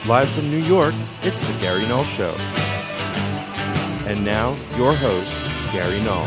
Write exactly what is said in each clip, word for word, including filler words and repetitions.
Live from New York, it's the Gary Null Show. And now, your host, Gary Null.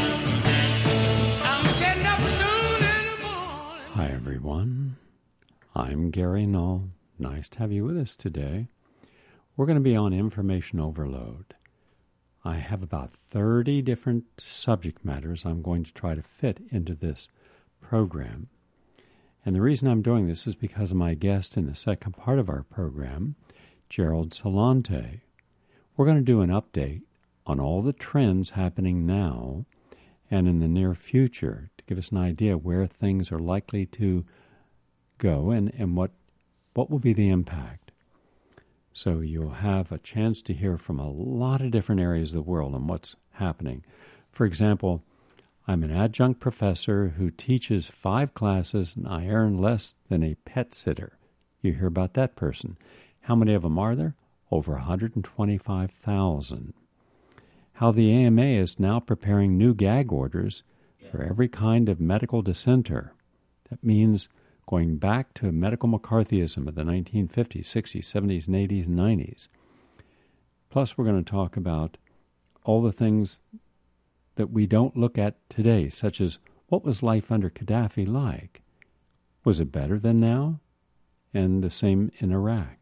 Hi, everyone. I'm Gary Null. Nice to have you with us today. We're going to be on information overload. I have about thirty different subject matters I'm going to try to fit into this program. And the reason I'm doing this is because of my guest in the second part of our program, Gerald Celente. We're going to do an update on all the trends happening now and in the near future to give us an idea where things are likely to go and, and what what will be the impact. So you'll have a chance to hear from a lot of different areas of the world and what's happening. For example, I'm an adjunct professor who teaches five classes, and I earn less than a pet sitter. You hear about that person. How many of them are there? Over one hundred twenty-five thousand. How the A M A is now preparing new gag orders for every kind of medical dissenter. That means going back to medical McCarthyism of the nineteen fifties, sixties, seventies, and eighties, and nineties. Plus, we're going to talk about all the things that we don't look at today, such as what was life under Gaddafi like? Was it better than now? And the same in Iraq.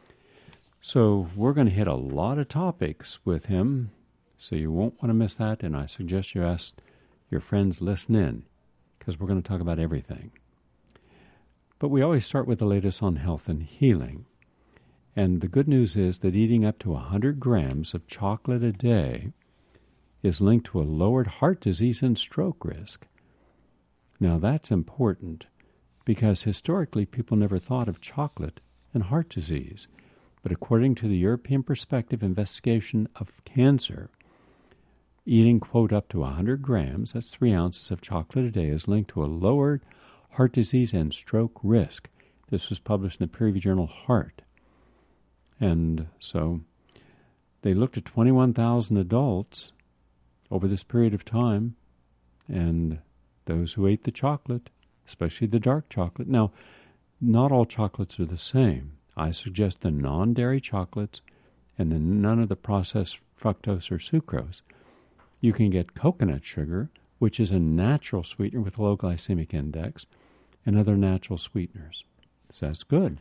So we're going to hit a lot of topics with him, so you won't want to miss that, and I suggest you ask your friends listen in, because we're going to talk about everything. But we always start with the latest on health and healing. And the good news is that eating up to one hundred grams of chocolate a day is linked to a lowered heart disease and stroke risk. Now that's important because historically people never thought of chocolate and heart disease. But according to the European Perspective Investigation of Cancer, eating, quote, up to one hundred grams, that's three ounces of chocolate a day, is linked to a lowered heart disease and stroke risk. This was published in the peer-reviewed journal Heart. And so they looked at twenty-one thousand adults over this period of time, and those who ate the chocolate, especially the dark chocolate. Now, not all chocolates are the same. I suggest the non-dairy chocolates and the none of the processed fructose or sucrose. You can get coconut sugar, which is a natural sweetener with low glycemic index, and other natural sweeteners. So that's good.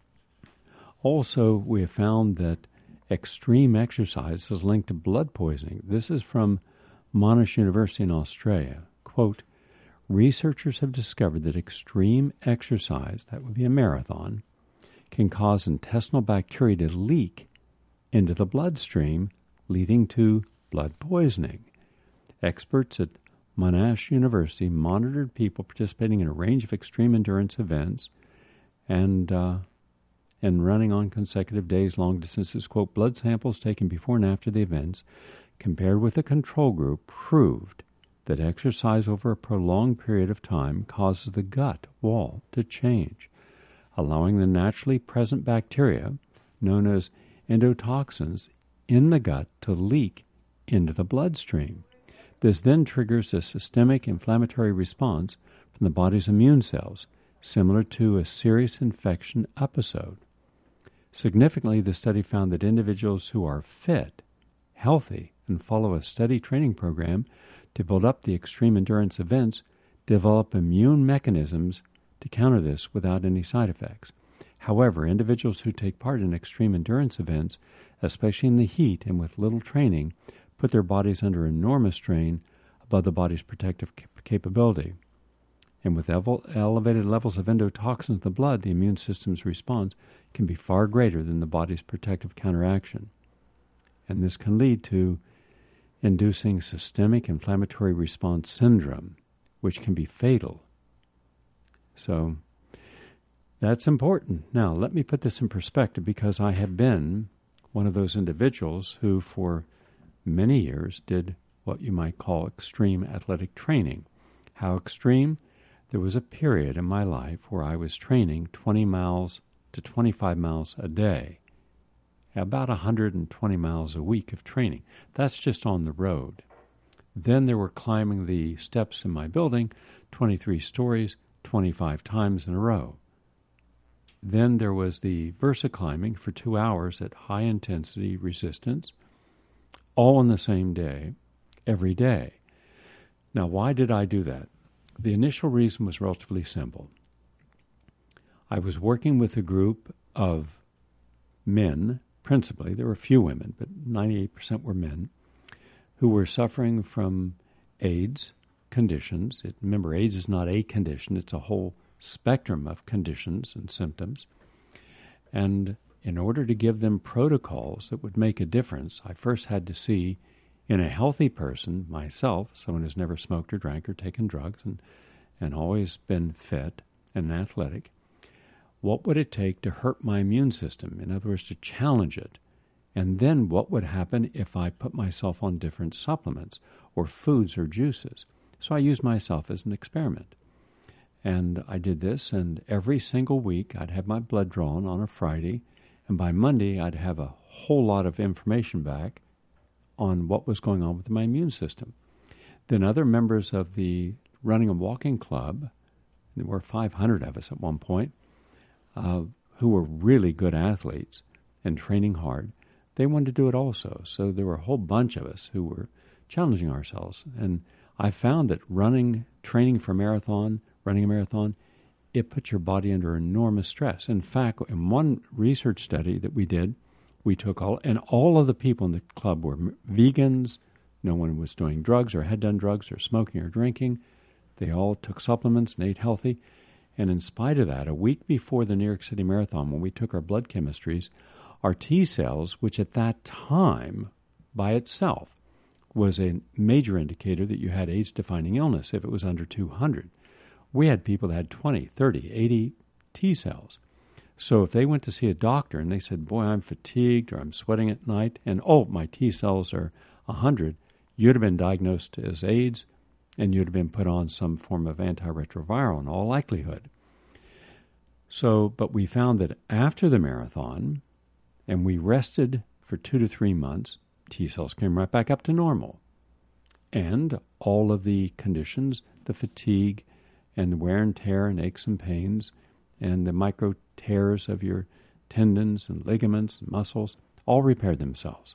Also, we have found that extreme exercise is linked to blood poisoning. This is from Monash University in Australia. Quote, researchers have discovered that extreme exercise, that would be a marathon, can cause intestinal bacteria to leak into the bloodstream, leading to blood poisoning. Experts at Monash University monitored people participating in a range of extreme endurance events and uh, and running on consecutive days, long distances. Quote, blood samples taken before and after the events compared with the control group proved that exercise over a prolonged period of time causes the gut wall to change, allowing the naturally present bacteria, known as endotoxins, in the gut to leak into the bloodstream. This then triggers a systemic inflammatory response from the body's immune cells, similar to a serious infection episode. Significantly, the study found that individuals who are fit, healthy, and follow a steady training program to build up the extreme endurance events develop immune mechanisms to counter this without any side effects. However, individuals who take part in extreme endurance events, especially in the heat and with little training, put their bodies under enormous strain above the body's protective cap- capability. And with ele- elevated levels of endotoxins in the blood, the immune system's response can be far greater than the body's protective counteraction. And this can lead to inducing systemic inflammatory response syndrome, which can be fatal. So that's important. Now, let me put this in perspective, because I have been one of those individuals who for many years did what you might call extreme athletic training. How extreme? There was a period in my life where I was training twenty miles to twenty-five miles a day, about one hundred twenty miles a week of training. That's just on the road. Then there were climbing the steps in my building, twenty-three stories, twenty-five times in a row. Then there was the Versa climbing for two hours at high intensity resistance, all on the same day, every day. Now, why did I do that? The initial reason was relatively simple. I was working with a group of men, principally. There were a few women, but ninety-eight percent were men, who were suffering from AIDS conditions. It, remember, AIDS is not a condition. It's a whole spectrum of conditions and symptoms. And in order to give them protocols that would make a difference, I first had to see in a healthy person, myself, someone who's never smoked or drank or taken drugs and, and always been fit and athletic, what would it take to hurt my immune system? In other words, to challenge it. And then what would happen if I put myself on different supplements or foods or juices? So I used myself as an experiment. And I did this, and every single week I'd have my blood drawn on a Friday, and by Monday I'd have a whole lot of information back on what was going on with my immune system. Then other members of the Running and Walking Club, there were five hundred of us at one point, uh, who were really good athletes and training hard, they wanted to do it also. So there were a whole bunch of us who were challenging ourselves. And I found that running, training for marathon, running a marathon, it puts your body under enormous stress. In fact, in one research study that we did, we took all, and all of the people in the club were vegans. No one was doing drugs or had done drugs or smoking or drinking. They all took supplements and ate healthy. And in spite of that, a week before the New York City Marathon, when we took our blood chemistries, our T cells, which at that time by itself was a major indicator that you had AIDS-defining illness if it was under two hundred. We had people that had twenty, thirty, eighty T cells. So if they went to see a doctor and they said, boy, I'm fatigued or I'm sweating at night, and oh, my T cells are one hundred, you'd have been diagnosed as AIDS and you'd have been put on some form of antiretroviral in all likelihood. So, but we found that after the marathon, and we rested for two to three months, T cells came right back up to normal. And all of the conditions, the fatigue and the wear and tear and aches and pains and the micro tears of your tendons and ligaments and muscles all repaired themselves.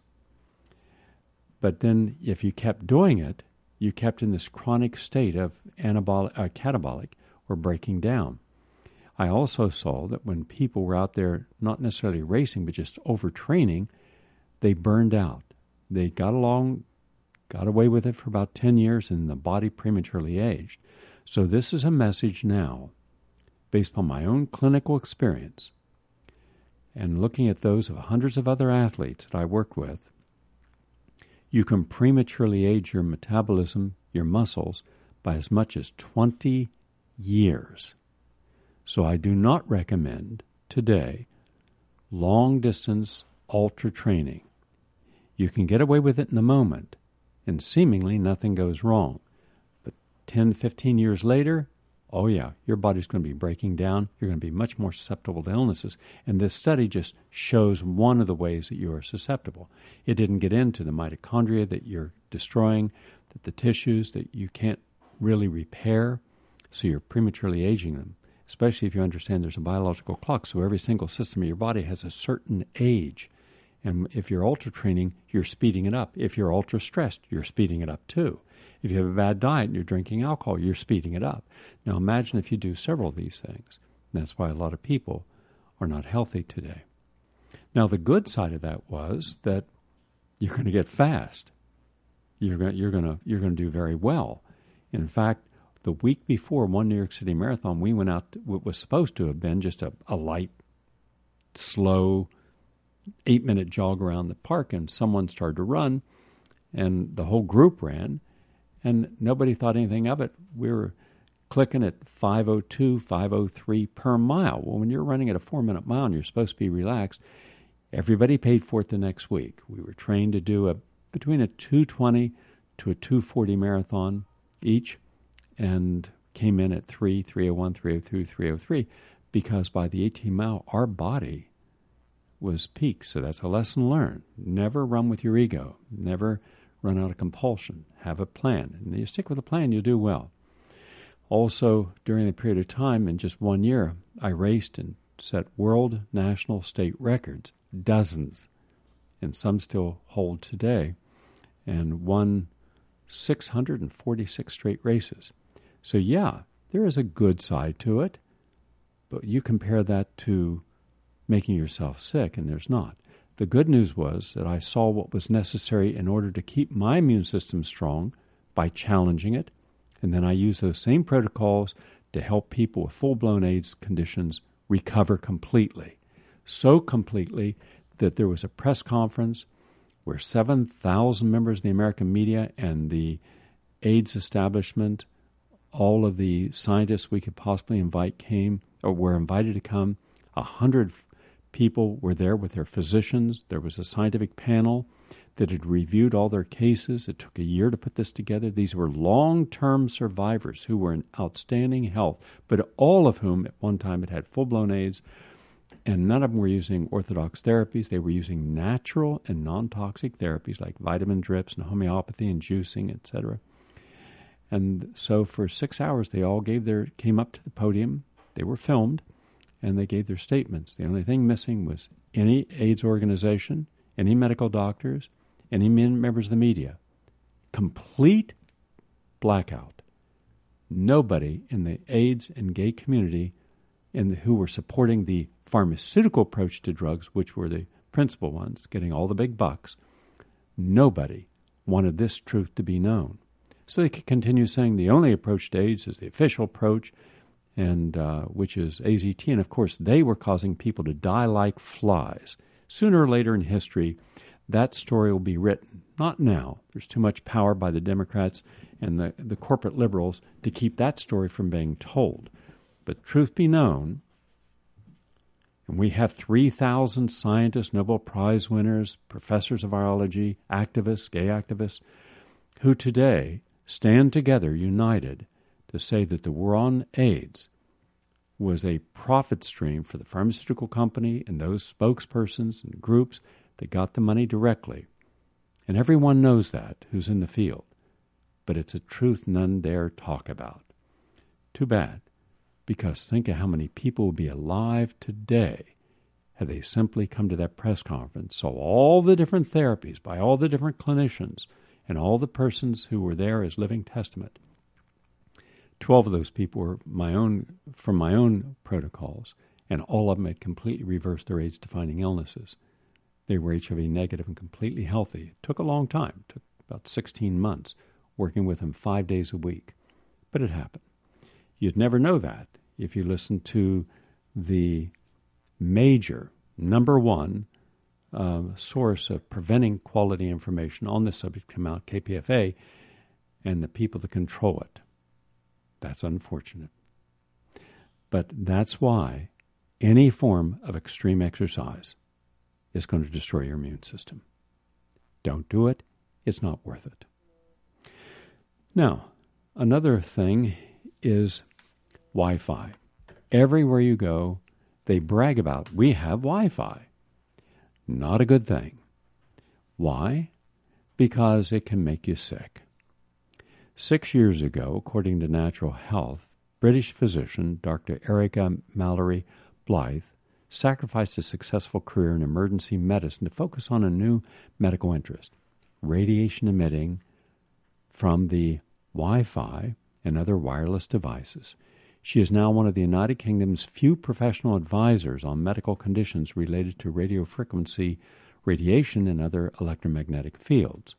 But then if you kept doing it, you kept in this chronic state of anabolic, uh, catabolic or breaking down. I also saw that when people were out there not necessarily racing but just overtraining, they burned out. They got along, got away with it for about ten years, and the body prematurely aged. So this is a message now, based upon my own clinical experience, and looking at those of hundreds of other athletes that I worked with. You can prematurely age your metabolism, your muscles, by as much as twenty years. So I do not recommend today long-distance ultra training. You can get away with it in the moment, and seemingly nothing goes wrong. But ten, fifteen years later, oh yeah, your body's going to be breaking down. You're going to be much more susceptible to illnesses. And this study just shows one of the ways that you are susceptible. It didn't get into the mitochondria that you're destroying, that the tissues that you can't really repair, so you're prematurely aging them. Especially if you understand there's a biological clock, so every single system of your body has a certain age. And if you're ultra training, you're speeding it up. If you're ultra stressed, you're speeding it up too. If you have a bad diet and you're drinking alcohol, you're speeding it up. Now imagine if you do several of these things. And that's why a lot of people are not healthy today. Now the good side of that was that you're going to get fast. You're going, you're going to, you're going to do very well. In fact, the week before one New York City Marathon, we went out to what was supposed to have been just a, a light, slow, eight-minute jog around the park, and someone started to run, and the whole group ran, and nobody thought anything of it. We were clicking at five oh two, five oh three per mile. Well, when you're running at a four-minute mile and you're supposed to be relaxed, everybody paid for it the next week. We were trained to do a between a two twenty to a two forty marathon each, and came in at three, three oh one, three oh two, three oh three, because by the eighteen mile, our body was peaked. So that's a lesson learned. Never run with your ego. Never run out of compulsion. Have a plan. And you stick with a plan, you'll do well. Also, during the period of time, in just one year, I raced in set world, national, state records, dozens, and some still hold today, and won six hundred forty-six straight races. So yeah, there is a good side to it, but you compare that to making yourself sick, and there's not. The good news was that I saw what was necessary in order to keep my immune system strong by challenging it, and then I used those same protocols to help people with full-blown AIDS conditions recover completely. So completely that there was a press conference where seven thousand members of the American media and the AIDS establishment, all of the scientists we could possibly invite came, or were invited to come. A hundred people were there with their physicians. There was a scientific panel that had reviewed all their cases. It took a year to put this together. These were long-term survivors who were in outstanding health, but all of whom at one time had had full-blown AIDS, and none of them were using orthodox therapies. They were using natural and non-toxic therapies like vitamin drips and homeopathy and juicing, et cetera. And so for six hours, they all gave their came up to the podium. They were filmed, and they gave their statements. The only thing missing was any AIDS organization, any medical doctors, any members of the media. Complete blackout. Nobody in the AIDS and gay community in the, who were supporting the pharmaceutical approach to drugs, which were the principal ones, getting all the big bucks, nobody wanted this truth to be known. So they could continue saying the only approach to AIDS is the official approach, and uh, which is A Z T. And, of course, they were causing people to die like flies. Sooner or later in history, that story will be written. Not now. There's too much power by the Democrats and the, the corporate liberals to keep that story from being told. But truth be known, and we have three thousand scientists, Nobel Prize winners, professors of virology, activists, gay activists, who today stand together united to say that the war on AIDS was a profit stream for the pharmaceutical company and those spokespersons and groups that got the money directly. And everyone knows that who's in the field. But it's a truth none dare talk about. Too bad, because think of how many people would be alive today had they simply come to that press conference, saw all the different therapies by all the different clinicians and all the persons who were there as living testament. Twelve of those people were my own from my own protocols, and all of them had completely reversed their AIDS-defining illnesses. They were H I V negative and completely healthy. It took a long time. It took about sixteen months, working with them five days a week. But it happened. You'd never know that if you listened to the major, number one, uh, source of preventing quality information on this subject come out, K P F A, and the people that control it. That's unfortunate. But that's why any form of extreme exercise is going to destroy your immune system. Don't do it. It's not worth it. Now, another thing is Wi-Fi. Everywhere you go, they brag about, we have Wi-Fi. Not a good thing. Why? Because it can make you sick. Six years ago, according to Natural Health, British physician Doctor Erica Mallory Blythe sacrificed a successful career in emergency medicine to focus on a new medical interest, radiation emitting from the Wi-Fi and other wireless devices. She is now one of the United Kingdom's few professional advisors on medical conditions related to radiofrequency radiation and other electromagnetic fields.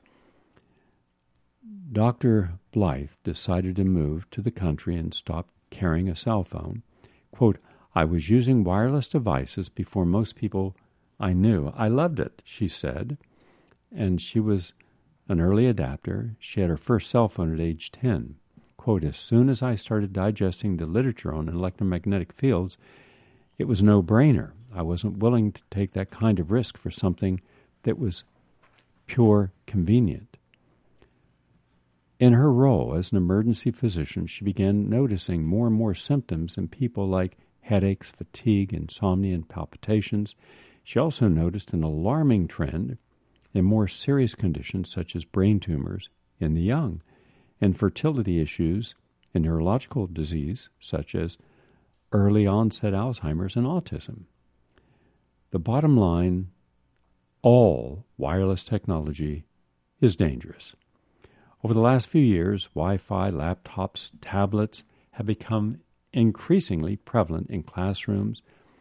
Doctor Blythe decided to move to the country and stop carrying a cell phone. Quote, I was using wireless devices before most people I knew. I loved it, she said, and she was an early adapter. She had her first cell phone at age ten. Quote, as soon as I started digesting the literature on electromagnetic fields, it was a no-brainer. I wasn't willing to take that kind of risk for something that was pure convenient. In her role as an emergency physician, she began noticing more and more symptoms in people like headaches, fatigue, insomnia, and palpitations. She also noticed an alarming trend in more serious conditions such as brain tumors in the young, and fertility issues and neurological disease such as early onset Alzheimer's and autism. The bottom line, all wireless technology is dangerous. Over the last few years, Wi-Fi, laptops, tablets have become increasingly prevalent in classrooms.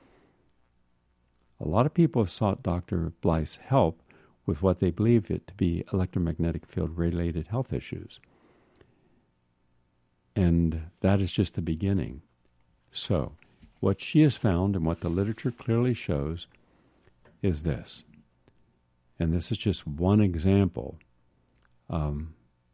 A lot of people have sought Doctor Blyth's help with what they believe it to be electromagnetic field-related health issues. And that is just the beginning. So, what she has found and what the literature clearly shows is this. And this is just one example. Um,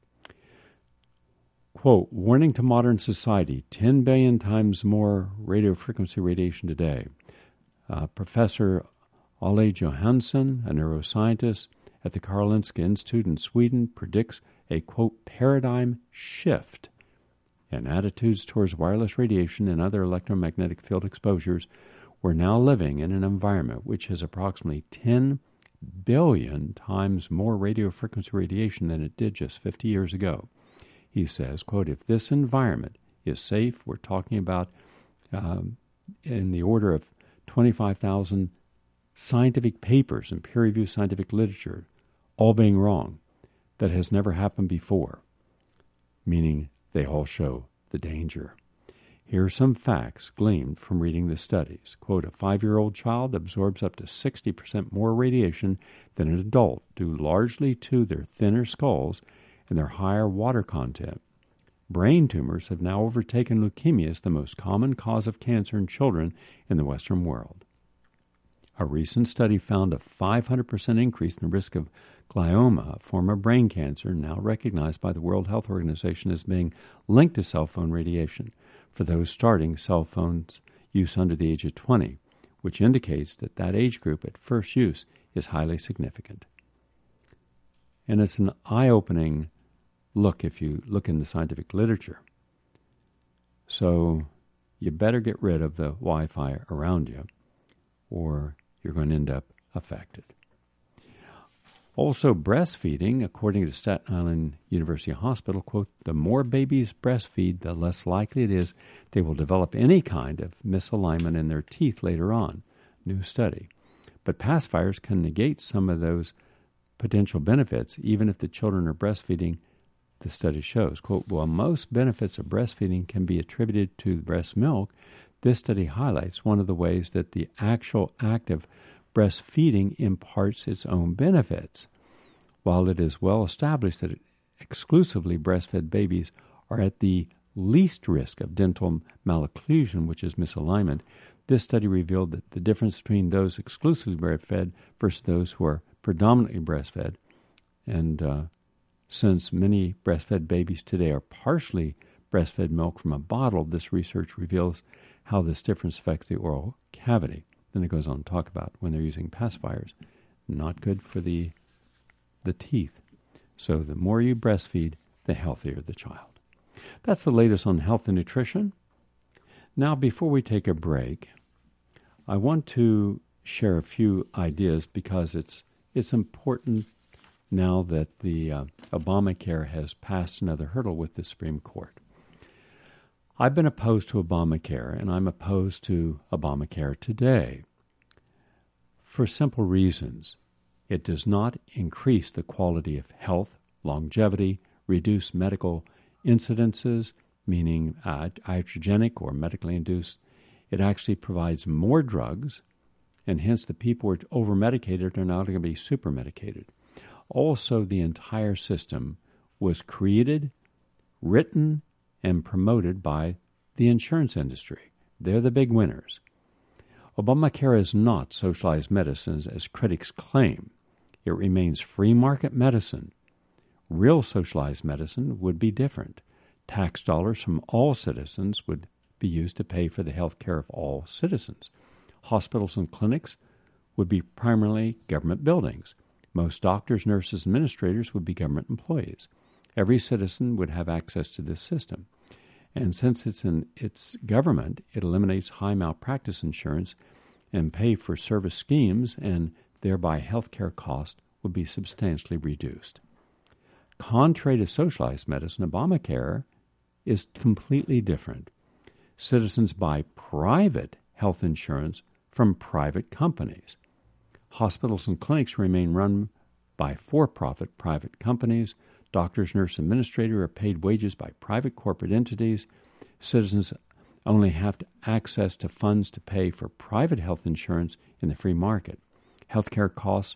quote, warning to modern society, ten billion times more radio frequency radiation today. Uh, Professor Ole Johansson, a neuroscientist at the Karolinska Institute in Sweden, predicts a, quote, paradigm shift in attitudes towards wireless radiation and other electromagnetic field exposures. We're now living in an environment which has approximately ten billion times more radio frequency radiation than it did just fifty years ago. He says, quote, if this environment is safe, we're talking about um, in the order of twenty-five thousand scientific papers and peer-reviewed scientific literature, all being wrong. That has never happened before, meaning they all show the danger. Here are some facts gleaned from reading the studies. Quote, a five-year-old child absorbs up to sixty percent more radiation than an adult, due largely to their thinner skulls and their higher water content. Brain tumors have now overtaken leukemia as the most common cause of cancer in children in the Western world. A recent study found a five hundred percent increase in the risk of glioma, a form of brain cancer now recognized by the World Health Organization as being linked to cell phone radiation for those starting cell phones use under the age of twenty, which indicates that that age group at first use is highly significant. And it's an eye-opening look if you look in the scientific literature. So you better get rid of the Wi-Fi around you, or you're going to end up affected. Also, breastfeeding, according to Staten Island University Hospital, quote, the more babies breastfeed, the less likely it is they will develop any kind of misalignment in their teeth later on. New study. But pacifiers can negate some of those potential benefits, even if the children are breastfeeding, the study shows. Quote, while most benefits of breastfeeding can be attributed to breast milk, this study highlights one of the ways that the actual act of breastfeeding imparts its own benefits. While it is well established that exclusively breastfed babies are at the least risk of dental malocclusion, which is misalignment, this study revealed that the difference between those exclusively breastfed versus those who are predominantly breastfed, and uh, since many breastfed babies today are partially breastfed milk from a bottle, this research reveals how this difference affects the oral cavity. Then it goes on to talk about when they're using pacifiers. Not good for the the teeth. So the more you breastfeed, the healthier the child. That's the latest on health and nutrition. Now, before we take a break, I want to share a few ideas because it's it's important now that the uh, Obamacare has passed another hurdle with the Supreme Court. I've been opposed to Obamacare, and I'm opposed to Obamacare today for simple reasons. It does not increase the quality of health, longevity, reduce medical incidences, meaning uh, iatrogenic or medically induced. It actually provides more drugs, and hence the people who are over-medicated are now going to be super-medicated. Also, the entire system was created, written, and promoted by the insurance industry. They're the big winners. Obamacare is not socialized medicine, as critics claim. It remains free market medicine. Real socialized medicine would be different. Tax dollars from all citizens would be used to pay for the health care of all citizens. Hospitals and clinics would be primarily government buildings. Most doctors, nurses, and administrators would be government employees. Every citizen would have access to this system. And since it's in its government, it eliminates high malpractice insurance and pay for service schemes, and thereby health care costs would be substantially reduced. Contrary to socialized medicine, Obamacare is completely different. Citizens buy private health insurance from private companies. Hospitals and clinics remain run by for-profit private companies. Doctors, nurse, administrators are paid wages by private corporate entities. Citizens only have to access to funds to pay for private health insurance in the free market. Healthcare costs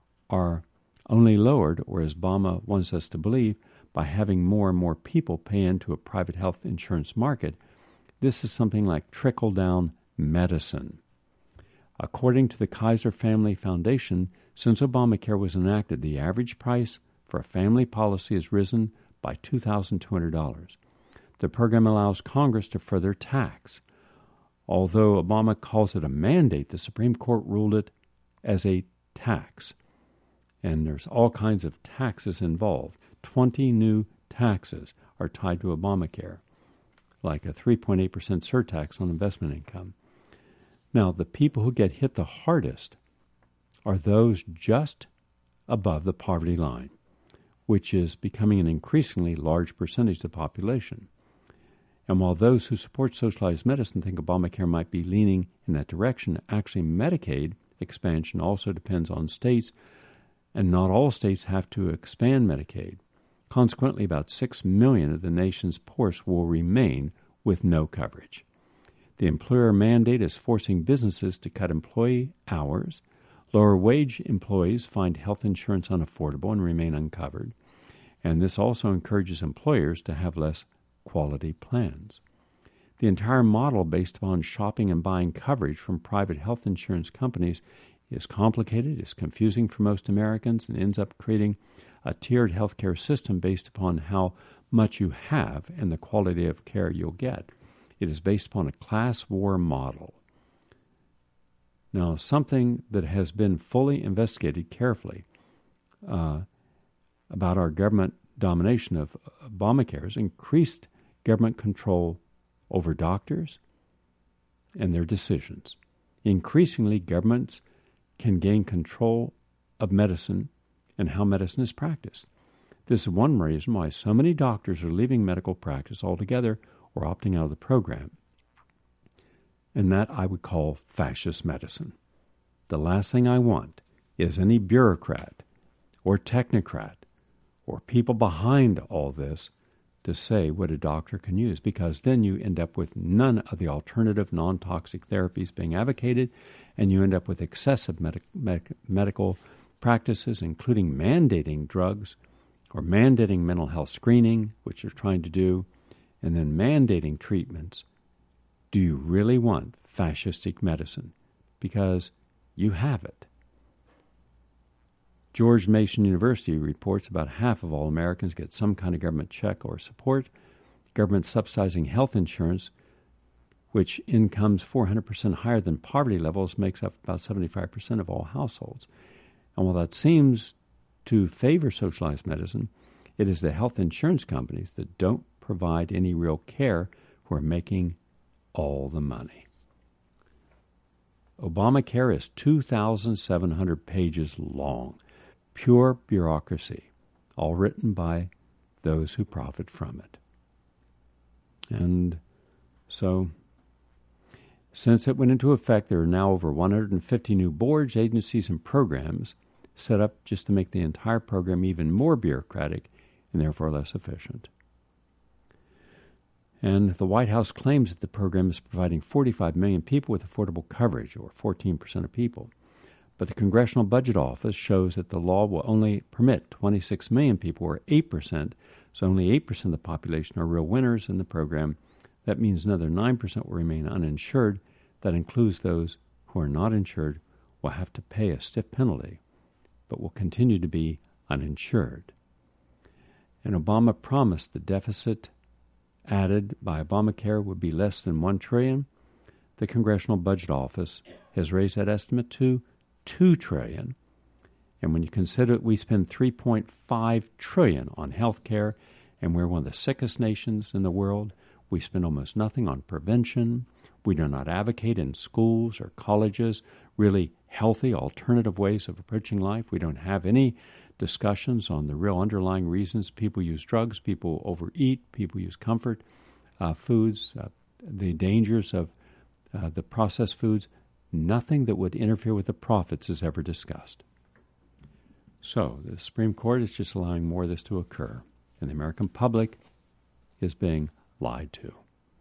are only lowered, or as Obama wants us to believe, by having more and more people pay into a private health insurance market. This is something like trickle-down medicine. According to the Kaiser Family Foundation, since Obamacare was enacted, the average price for a family policy has risen by two thousand two hundred dollars. The program allows Congress to further tax. Although Obama calls it a mandate, the Supreme Court ruled it as a tax. And there's all kinds of taxes involved. twenty new taxes are tied to Obamacare, like a three point eight percent surtax on investment income. Now, the people who get hit the hardest are those just above the poverty line, which is becoming an increasingly large percentage of the population. And while those who support socialized medicine think Obamacare might be leaning in that direction, actually Medicaid expansion also depends on states, and not all states have to expand Medicaid. Consequently, about six million of the nation's poorest will remain with no coverage. The employer mandate is forcing businesses to cut employee hours. Lower-wage employees find health insurance unaffordable and remain uncovered. And this also encourages employers to have less quality plans. The entire model based upon shopping and buying coverage from private health insurance companies is complicated, is confusing for most Americans, and ends up creating a tiered healthcare system based upon how much you have and the quality of care you'll get. It is based upon a class war model. Now, something that has been fully investigated carefully uh, about our government domination of Obamacare is increased government control over doctors and their decisions. Increasingly, governments can gain control of medicine and how medicine is practiced. This is one reason why so many doctors are leaving medical practice altogether or opting out of the program. And that I would call fascist medicine. The last thing I want is any bureaucrat or technocrat or people behind all this to say what a doctor can use, because then you end up with none of the alternative non-toxic therapies being advocated, and you end up with excessive medic- medic- medical practices, including mandating drugs or mandating mental health screening, which you're trying to do, and then mandating treatments. Do you really want fascistic medicine? Because you have it. George Mason University reports about half of all Americans get some kind of government check or support. Government subsidizing health insurance, which incomes four hundred percent higher than poverty levels, makes up about seventy-five percent of all households. And while that seems to favor socialized medicine, it is the health insurance companies that don't provide any real care who are making all the money. Obamacare is two thousand seven hundred pages long. Pure bureaucracy, all written by those who profit from it. And so, since it went into effect, there are now over one hundred fifty new boards, agencies, and programs set up just to make the entire program even more bureaucratic and therefore less efficient. And the White House claims that the program is providing forty-five million people with affordable coverage, or fourteen percent of people. But the Congressional Budget Office shows that the law will only permit twenty-six million people, or eight percent, so only eight percent of the population are real winners in the program. That means another nine percent will remain uninsured. That includes those who are not insured will have to pay a stiff penalty, but will continue to be uninsured. And Obama promised the deficit added by Obamacare would be less than one trillion dollars. The Congressional Budget Office has raised that estimate to two trillion dollars. And when you consider that we spend three point five trillion dollars on health care, and we're one of the sickest nations in the world, we spend almost nothing on prevention. We do not advocate in schools or colleges really healthy alternative ways of approaching life. We don't have any discussions on the real underlying reasons people use drugs, people overeat, people use comfort uh, foods, uh, the dangers of uh, the processed foods. Nothing that would interfere with the profits is ever discussed. So the Supreme Court is just allowing more of this to occur, and the American public is being lied to.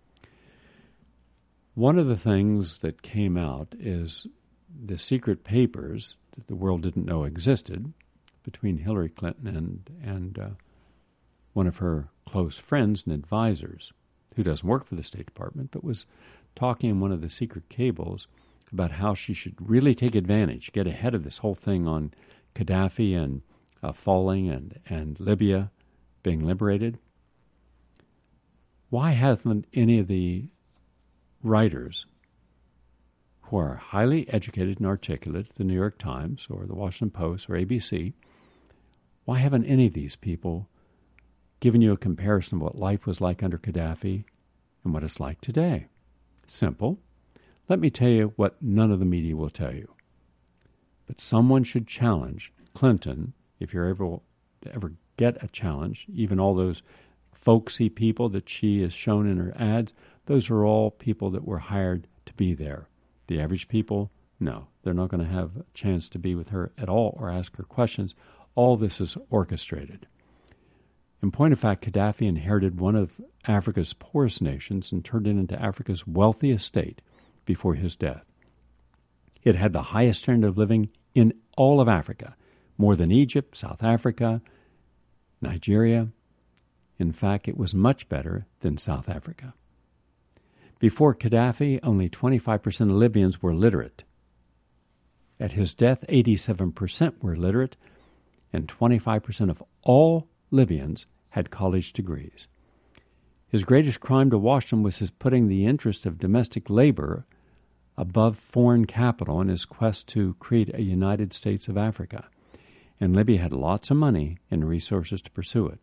One of the things that came out is the secret papers that the world didn't know existed between Hillary Clinton and, and uh, one of her close friends and advisors, who doesn't work for the State Department, but was talking in one of the secret cables about how she should really take advantage, get ahead of this whole thing on Gaddafi and uh, falling and, and Libya being liberated. Why haven't any of the writers who are highly educated and articulate at the New York Times or the Washington Post or A B C, why haven't any of these people given you a comparison of what life was like under Gaddafi and what it's like today? Simple. Let me tell you what none of the media will tell you. But someone should challenge Clinton, if you're able to ever get a challenge, even all those folksy people that she has shown in her ads, those are all people that were hired to be there. The average people, no, they're not going to have a chance to be with her at all or ask her questions. All this is orchestrated. In point of fact, Gaddafi inherited one of Africa's poorest nations and turned it into Africa's wealthiest state before his death. It had the highest standard of living in all of Africa, more than Egypt, South Africa, Nigeria. In fact, it was much better than South Africa. Before Gaddafi, only twenty-five percent of Libyans were literate. At his death, eighty-seven percent were literate, and twenty-five percent of all Libyans had college degrees. His greatest crime to Washington was his putting the interest of domestic labor above foreign capital in his quest to create a United States of Africa, and Libya had lots of money and resources to pursue it.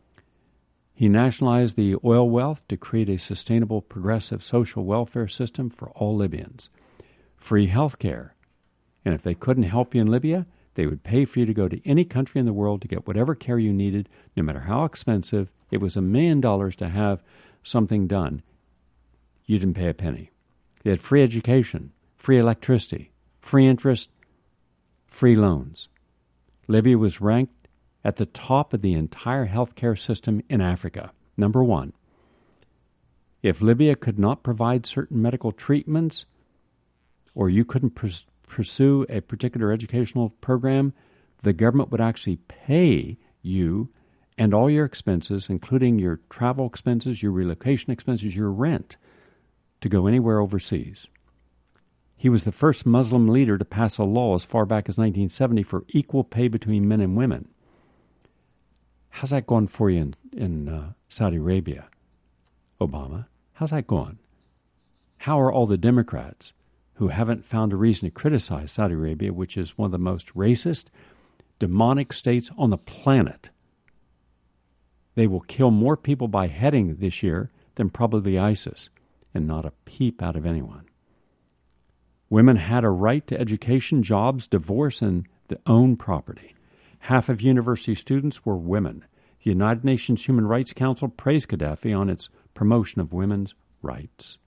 He nationalized the oil wealth to create a sustainable, progressive social welfare system for all Libyans. Free health care. And if they couldn't help you in Libya, they would pay for you to go to any country in the world to get whatever care you needed, no matter how expensive. It was a million dollars to have something done. You didn't pay a penny. They had free education, free electricity, free interest, free loans. Libya was ranked at the top of the entire healthcare system in Africa. Number one. If Libya could not provide certain medical treatments, or you couldn't pers- pursue a particular educational program, the government would actually pay you and all your expenses, including your travel expenses, your relocation expenses, your rent, to go anywhere overseas. He was the first Muslim leader to pass a law as far back as nineteen seventy for equal pay between men and women. How's that going for you in, in uh, Saudi Arabia, Obama? How's that going? How are all the Democrats who haven't found a reason to criticize Saudi Arabia, which is one of the most racist, demonic states on the planet? They will kill more people by heading this year than probably ISIS, and not a peep out of anyone. Women had a right to education, jobs, divorce, and their own property. Half of university students were women. The United Nations Human Rights Council praised Gaddafi on its promotion of women's rights.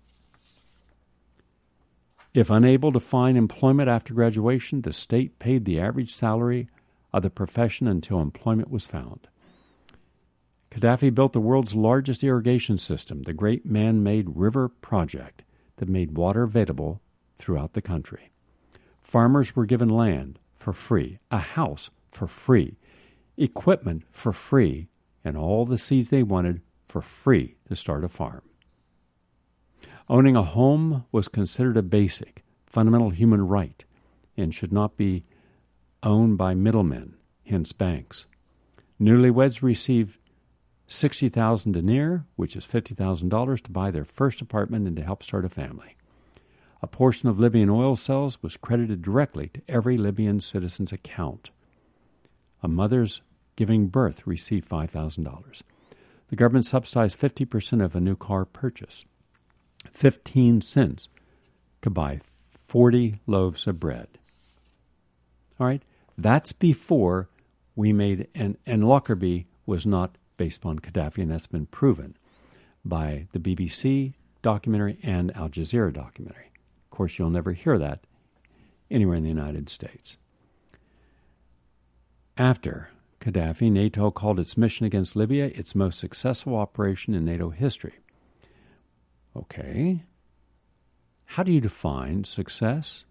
If unable to find employment after graduation, the state paid the average salary of the profession until employment was found. Gaddafi built the world's largest irrigation system, the Great Man-Made River Project, that made water available throughout the country. Farmers were given land for free, a house for free, equipment for free, and all the seeds they wanted for free to start a farm. Owning a home was considered a basic, fundamental human right and should not be owned by middlemen, hence banks. Newlyweds received sixty thousand dinar, which is fifty thousand dollars, to buy their first apartment and to help start a family. A portion of Libyan oil sales was credited directly to every Libyan citizen's account. A mother's giving birth received five thousand dollars. The government subsidized fifty percent of a new car purchase. Fifteen cents could buy forty loaves of bread. All right, that's before we made, and, and Lockerbie was not based upon Gaddafi, and that's been proven by the B B C, documentary and Al Jazeera documentary. Of course, you'll never hear that anywhere in the United States. After Gaddafi, NATO called its mission against Libya its most successful operation in NATO history. Okay. How do you define success?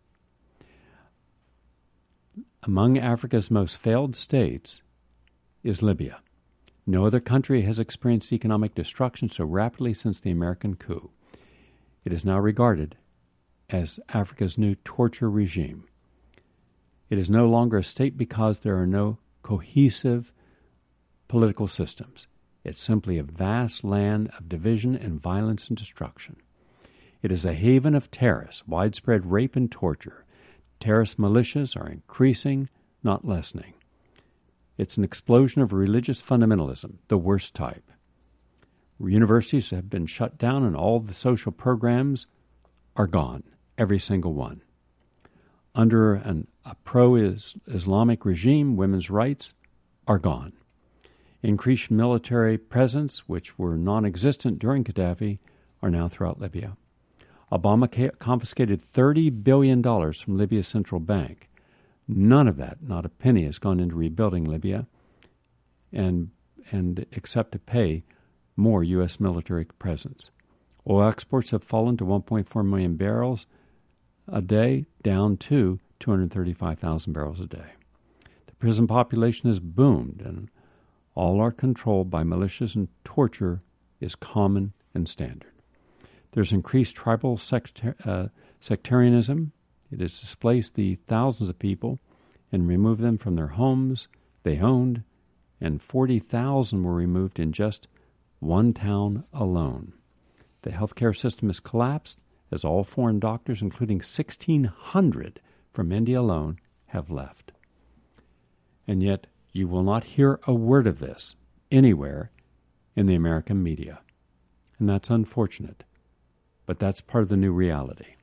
Among Africa's most failed states is Libya. No other country has experienced economic destruction so rapidly since the American coup. It is now regarded as Africa's new torture regime. It is no longer a state because there are no cohesive political systems. It's simply a vast land of division and violence and destruction. It is a haven of terrorists, widespread rape and torture. Terrorist militias are increasing, not lessening. It's an explosion of religious fundamentalism, the worst type. Universities have been shut down and all the social programs are gone, every single one. Under an, a pro-Islamic regime, women's rights are gone. Increased military presence, which were non-existent during Gaddafi, are now throughout Libya. Obama ca- confiscated thirty billion dollars from Libya's central bank. None of that, not a penny, has gone into rebuilding Libya, and and except to pay more U S military presence. Oil exports have fallen to one point four million barrels a day, down to two hundred thirty-five thousand barrels a day. The prison population has boomed, and all are controlled by militias, and torture is common and standard. There's increased tribal sectar- uh, sectarianism. It has displaced the thousands of people and removed them from their homes they owned, and forty thousand were removed in just one town alone. The healthcare system has collapsed as all foreign doctors, including sixteen hundred from India alone, have left. And yet you will not hear a word of this anywhere in the American media. And that's unfortunate. But that's part of the new reality.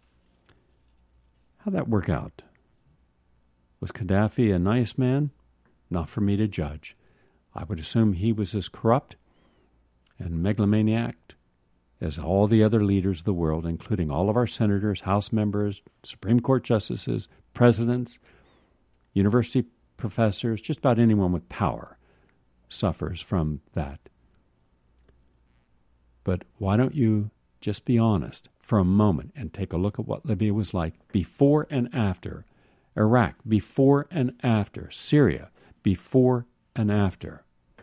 How'd that work out? Was Gaddafi a nice man? Not for me to judge. I would assume he was as corrupt and megalomaniac as all the other leaders of the world, including all of our senators, House members, Supreme Court justices, presidents, university professors, just about anyone with power suffers from that. But why don't you just be honest for a moment and take a look at what Libya was like before and after, Iraq before and after, Syria before and after,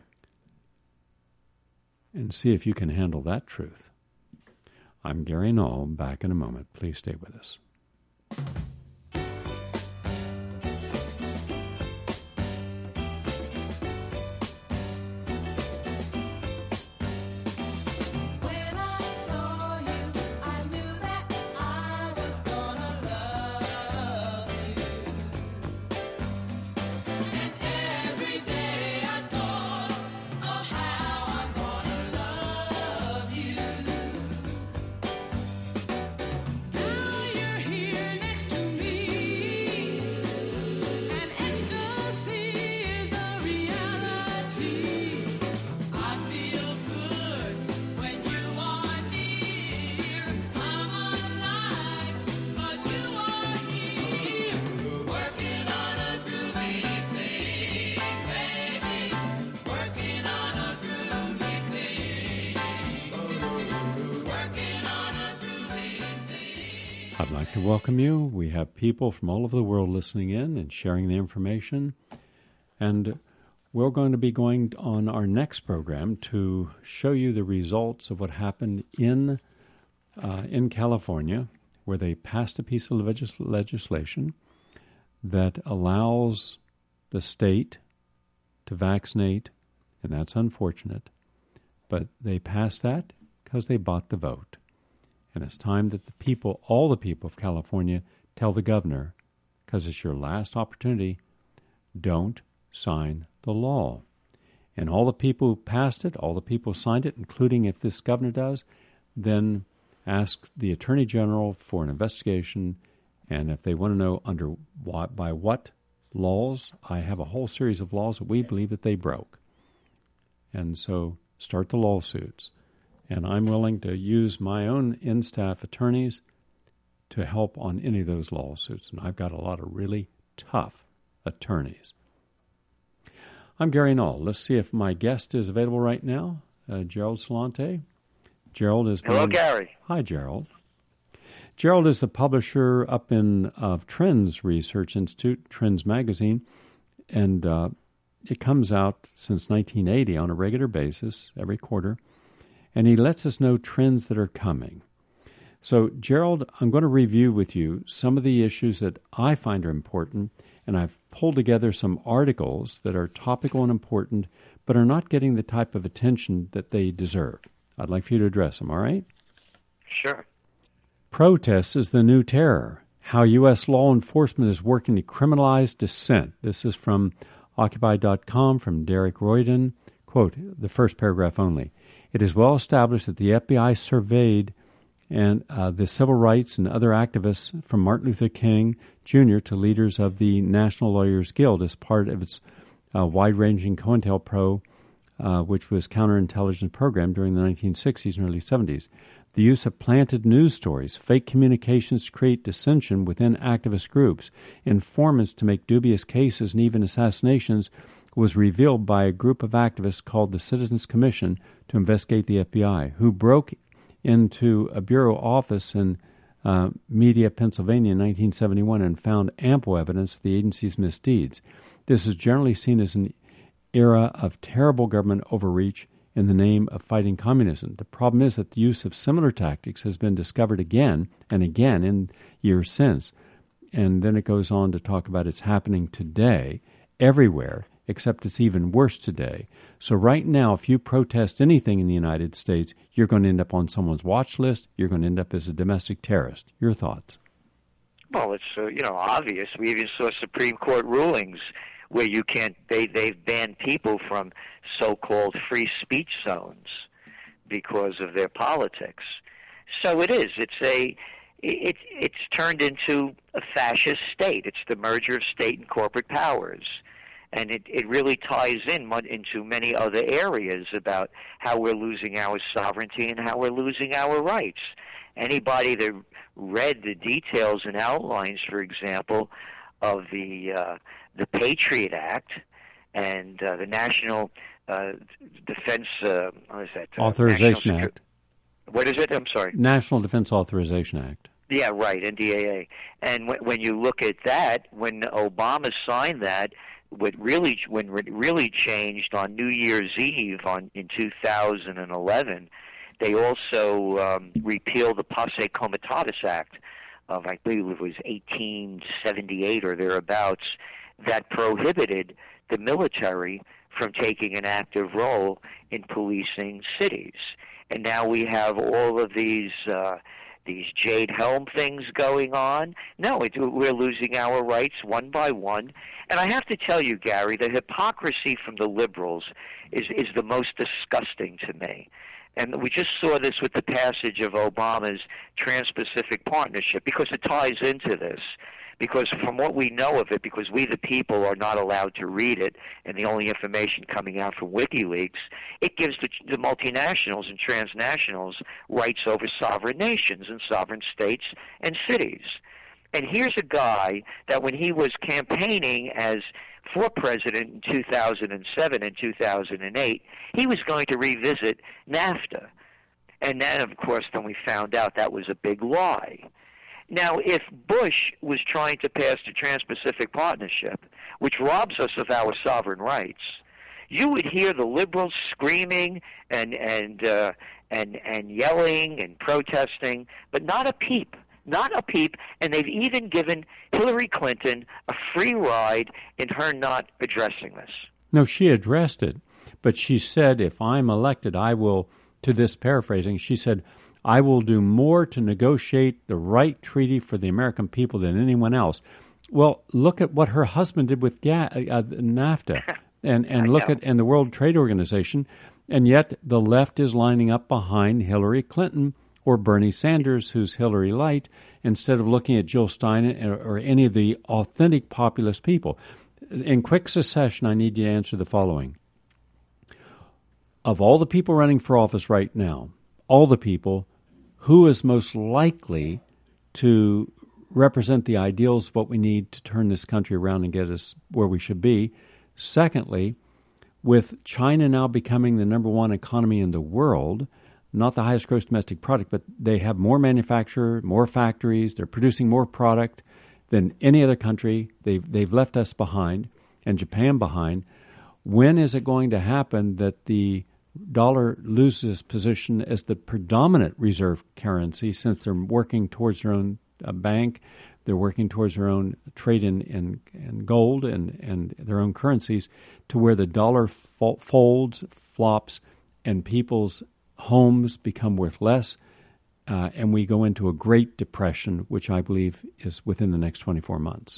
and see if you can handle that truth. I'm Gary Null, back in a moment. Please stay with us. I'd like to welcome you. We have people from all over the world listening in and sharing the information. And we're going to be going on our next program to show you the results of what happened in uh, in California, where they passed a piece of legis- legislation that allows the state to vaccinate, and that's unfortunate, but they passed that because they bought the vote. And it's time that the people, all the people of California, tell the governor, because it's your last opportunity, don't sign the law. And all the people who passed it, all the people who signed it, including if this governor does, then ask the Attorney General for an investigation. And if they want to know under what, by what laws, I have a whole series of laws that we believe that they broke. And so start the lawsuits. And I'm willing to use my own in-staff attorneys to help on any of those lawsuits. And I've got a lot of really tough attorneys. I'm Gary Null. Let's see if my guest is available right now, uh, Gerald Celente. Gerald is... Hello, been... Gary. Hi, Gerald. Gerald is the publisher up in of Trends Research Institute, Trends Magazine, and uh, it comes out since nineteen eighty on a regular basis, every quarter, and he lets us know trends that are coming. So, Gerald, I'm going to review with you some of the issues that I find are important, and I've pulled together some articles that are topical and important, but are not getting the type of attention that they deserve. I'd like for you to address them, all right? Sure. Protests is the new terror. How U S law enforcement is working to criminalize dissent. This is from Occupy dot com from Derek Royden. Quote, the first paragraph only. It is well established that the F B I surveyed and uh, the civil rights and other activists from Martin Luther King Junior to leaders of the National Lawyers Guild as part of its uh, wide-ranging COINTELPRO, uh, which was counterintelligence program during the nineteen sixties and early seventies. The use of planted news stories, fake communications to create dissension within activist groups, informants to make dubious cases, and even assassinations was revealed by a group of activists called the Citizens Commission to investigate the F B I, who broke into a bureau office in uh, Media, Pennsylvania in nineteen seventy-one and found ample evidence of the agency's misdeeds. This is generally seen as an era of terrible government overreach in the name of fighting communism. The problem is that the use of similar tactics has been discovered again and again in years since. And then it goes on to talk about it's happening today everywhere, except it's even worse today. So right now, if you protest anything in the United States, you're going to end up on someone's watch list. You're going to end up as a domestic terrorist. Your thoughts? Well, it's uh, you know obvious. We even saw Supreme Court rulings where you can't. They they've banned people from so-called free speech zones because of their politics. So it is. It's a. It it's turned into a fascist state. It's the merger of state and corporate powers. And it, it really ties in into many other areas about how we're losing our sovereignty and how we're losing our rights. Anybody that read the details and outlines, for example, of the uh, the Patriot Act and uh, the National uh, Defense uh, what is that? Uh, Authorization National Act. Secu- what is it? I'm sorry. National Defense Authorization Act. Yeah, right, N D A A. And w- when you look at that, when Obama signed that, what really when it really changed on New Year's Eve on in two thousand eleven, they also um, repealed the Posse Comitatus Act of, I believe it was eighteen seventy-eight or thereabouts, that prohibited the military from taking an active role in policing cities. And now we have all of these uh, these Jade Helm things going on. No, it, we're losing our rights one by one. And I have to tell you, Gary, the hypocrisy from the liberals is, is the most disgusting to me. And we just saw this with the passage of Obama's Trans-Pacific Partnership, because it ties into this. Because from what we know of it, because we the people are not allowed to read it, and the only information coming out from WikiLeaks, it gives the, the multinationals and transnationals rights over sovereign nations and sovereign states and cities. And here's a guy that when he was campaigning as for president in two thousand seven and two thousand eight, he was going to revisit NAFTA. And then, of course, then we found out that was a big lie. Now, if Bush was trying to pass the Trans-Pacific Partnership, which robs us of our sovereign rights, you would hear the liberals screaming and and uh, and and yelling and protesting, but not a peep, not a peep. And they've even given Hillary Clinton a free ride in her not addressing this. No, she addressed it, but she said, if I'm elected, I will, to this paraphrasing, she said, I will do more to negotiate the right treaty for the American people than anyone else. Well, look at what her husband did with G A- uh, NAFTA, and, and look at and the World Trade Organization, and yet the left is lining up behind Hillary Clinton or Bernie Sanders, who's Hillary Light, instead of looking at Jill Stein or, or any of the authentic populist people. In quick succession, I need you to answer the following. Of all the people running for office right now, all the people, who is most likely to represent the ideals of what we need to turn this country around and get us where we should be. Secondly, with China now becoming the number one economy in the world, not the highest gross domestic product, but they have more manufacture, more factories, they're producing more product than any other country. They've, they've left us behind and Japan behind. When is it going to happen that the dollar loses position as the predominant reserve currency, since they're working towards their own uh, bank, they're working towards their own trade in, in, in gold and, and their own currencies, to where the dollar fo- folds, flops, and people's homes become worth less, uh, and we go into a Great Depression, which I believe is within the next twenty-four months.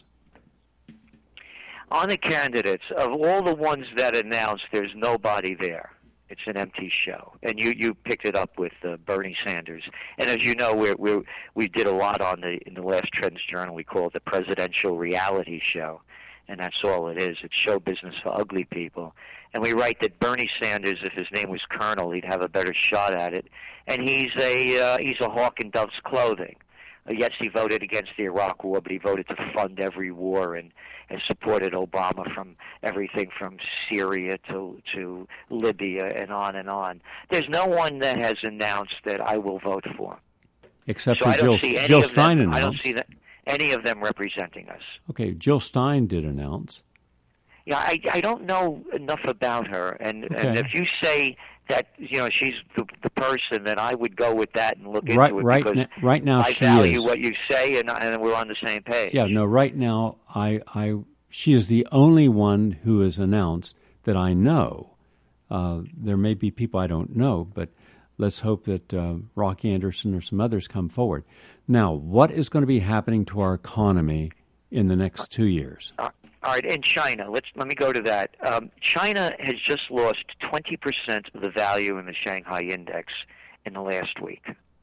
On the candidates, of all the ones that announced, there's nobody there. It's an empty show. And you, you picked it up with uh, Bernie Sanders. And as you know, we we we did a lot on the in the last Trends Journal. We call it the presidential reality show. And that's all it is. It's show business for ugly people. And we write that Bernie Sanders, if his name was Colonel, he'd have a better shot at it. And he's a uh, he's a hawk in dove's clothing. Uh, yes, he voted against the Iraq War, but he voted to fund every war and has supported Obama from everything from Syria to to Libya and on and on. There's no one that has announced that I will vote for. Except so for I don't Jill, see any Jill of Stein them, announced. I don't see that, any of them representing us. Okay, Jill Stein did announce. Yeah, I, I don't know enough about her, and, Okay. and if you say that you know she's the, the person, then I would go with that and look Right, into it right, because na- right now I she value is. what you say, and, and we're on the same page. Yeah, no, right now I, I, she is the only one who has announced that I know. Uh, there may be people I don't know, but let's hope that uh, Rocky Anderson or some others come forward. Now, what is going to be happening to our economy in the next two years? Uh, all right, in China, let's let me go to that. Um, China has just lost twenty percent of the value in the Shanghai Index in the last week.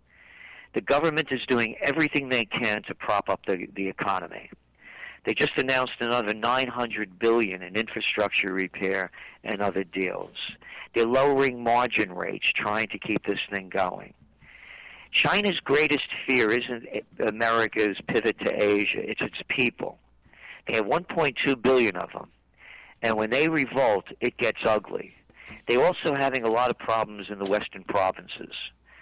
The government is doing everything they can to prop up the, the economy. They just announced another nine hundred billion dollars in infrastructure repair and other deals. They're lowering margin rates, trying to keep this thing going. China's greatest fear isn't America's pivot to Asia, it's its people. They have one point two billion of them, and when they revolt, it gets ugly. They're also having a lot of problems in the western provinces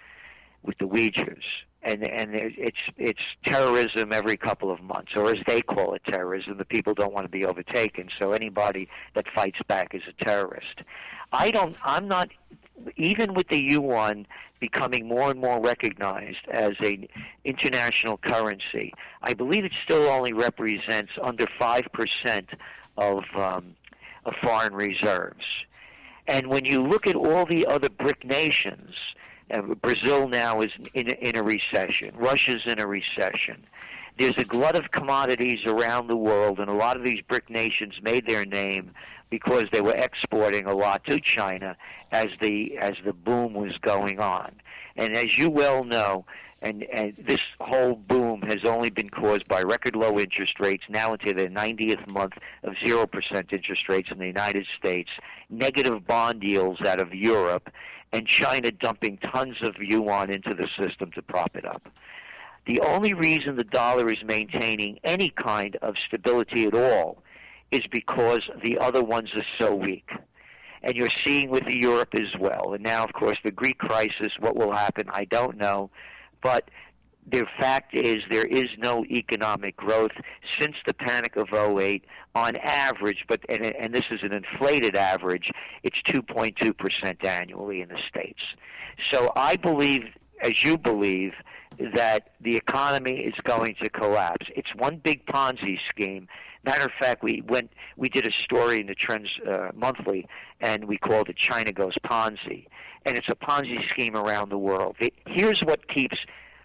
with the Uyghurs, and and it's it's terrorism every couple of months, or as they call it, terrorism. The people don't want to be overtaken, so anybody that fights back is a terrorist. I don't. I'm not. Even with the yuan becoming more and more recognized as an international currency, I believe it still only represents under five percent of, um, of foreign reserves. And when you look at all the other BRIC nations, uh, Brazil now is in, in a recession, Russia's in a recession. There's a glut of commodities around the world, and a lot of these BRIC nations made their name because they were exporting a lot to China as the as the boom was going on. And as you well know, and, and this whole boom has only been caused by record low interest rates, now into the ninetieth month of zero percent interest rates in the United States, negative bond yields out of Europe, and China dumping tons of yuan into the system to prop it up. The only reason the dollar is maintaining any kind of stability at all is because the other ones are so weak. And you're seeing with Europe as well. And now, of course, the Greek crisis, what will happen, I don't know. But the fact is there is no economic growth since the panic of oh eight on average, but and, and this is an inflated average, it's two point two percent annually in the States. So I believe, as you believe, that the economy is going to collapse. It's one big Ponzi scheme. Matter of fact, we went, we did a story in the Trends uh, Monthly, and we called it China Goes Ponzi. And it's a Ponzi scheme around the world. It, here's what keeps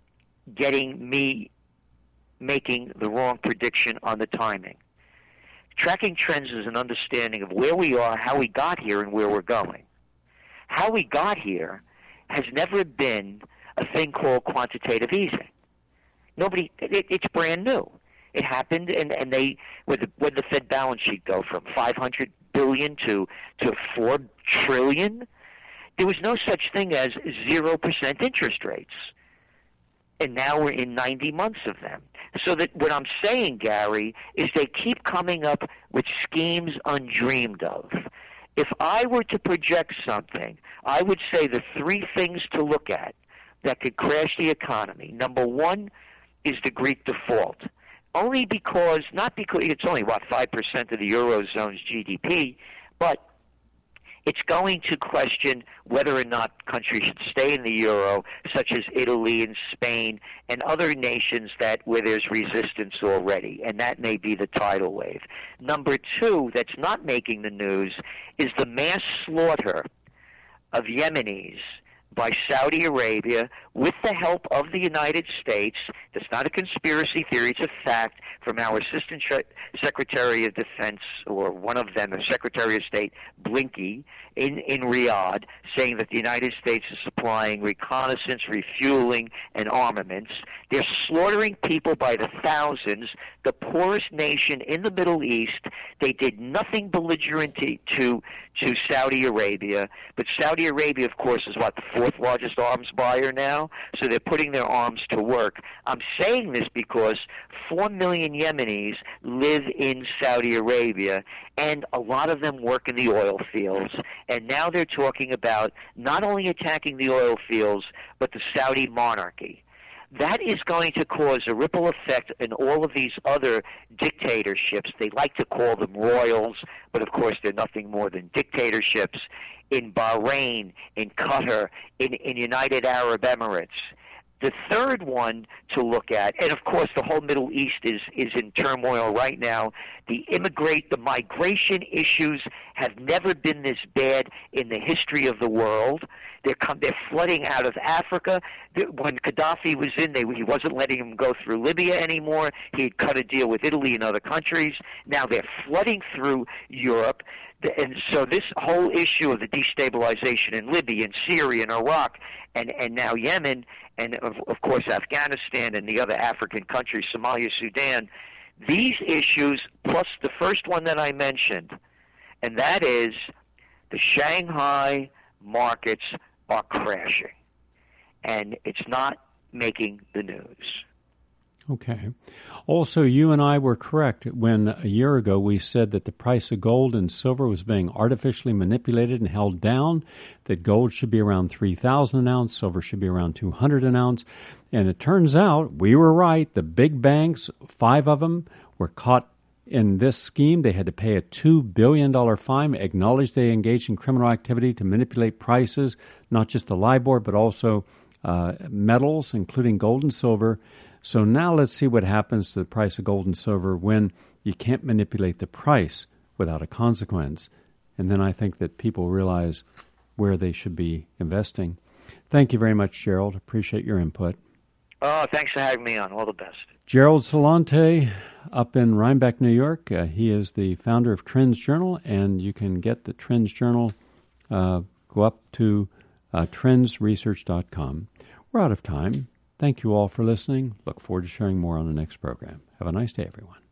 getting me making the wrong prediction on the timing. Tracking trends is an understanding of where we are, how we got here, and where we're going. How we got here has never been a thing called quantitative easing. Nobody, it, it's brand new. It happened, and, and they, where the, where the Fed balance sheet go from five hundred billion to to four trillion. There was no such thing as zero percent interest rates. And now we're in ninety months of them. So that what I'm saying, Gary, is they keep coming up with schemes undreamed of. If I were to project something, I would say the three things to look at that could crash the economy. Number one is the Greek default. Only because, not because, it's only, what, five percent of the Eurozone's G D P, but it's going to question whether or not countries should stay in the euro, such as Italy and Spain and other nations that where there's resistance already, and that may be the tidal wave. Number two, that's not making the news, is the mass slaughter of Yemenis by Saudi Arabia with the help of the United States. That's not a conspiracy theory, it's a fact from our Assistant Secretary of Defense, or one of them, the Secretary of State, Blinken, in, in Riyadh, saying that the United States is supplying reconnaissance, refueling, and armaments. They're slaughtering people by the thousands, the poorest nation in the Middle East. They did nothing belligerent to, to, to Saudi Arabia, but Saudi Arabia, of course, is what, the fourth largest arms buyer now? So they're putting their arms to work. I'm saying this because four million Yemenis live in Saudi Arabia, and a lot of them work in the oil fields. And now they're talking about not only attacking the oil fields, but the Saudi monarchy. That is going to cause a ripple effect in all of these other dictatorships. They like to call them royals, but of course they're nothing more than dictatorships. In Bahrain, in Qatar, in, in United Arab Emirates. The third one to look at, and of course the whole Middle East is, is in turmoil right now. The immigrate, the migration issues have never been this bad in the history of the world. They're come, they're flooding out of Africa. When Gaddafi was in, they, he wasn't letting them go through Libya anymore. He had cut a deal with Italy and other countries. Now they're flooding through Europe. And so this whole issue of the destabilization in Libya and Syria and Iraq and, and now Yemen and, of, of course, Afghanistan and the other African countries, Somalia, Sudan, these issues plus the first one that I mentioned, and that is the Shanghai markets are crashing, and it's not making the news. Okay. Also, you and I were correct when a year ago we said that the price of gold and silver was being artificially manipulated and held down, that gold should be around three thousand an ounce, silver should be around two hundred an ounce. And it turns out we were right. The big banks, five of them, were caught in this scheme. They had to pay a two billion dollars fine, acknowledge they engaged in criminal activity to manipulate prices, not just the LIBOR, but also uh, metals, including gold and silver. So now let's see what happens to the price of gold and silver when you can't manipulate the price without a consequence. And then I think that people realize where they should be investing. Thank you very much, Gerald. Appreciate your input. Oh, thanks for having me on. All the best. Gerald Celente up in Rhinebeck, New York. Uh, he is the founder of Trends Journal, and you can get the Trends Journal. Uh, go up to uh, trends research dot com. We're out of time. Thank you all for listening. Look forward to sharing more on the next program. Have a nice day, everyone.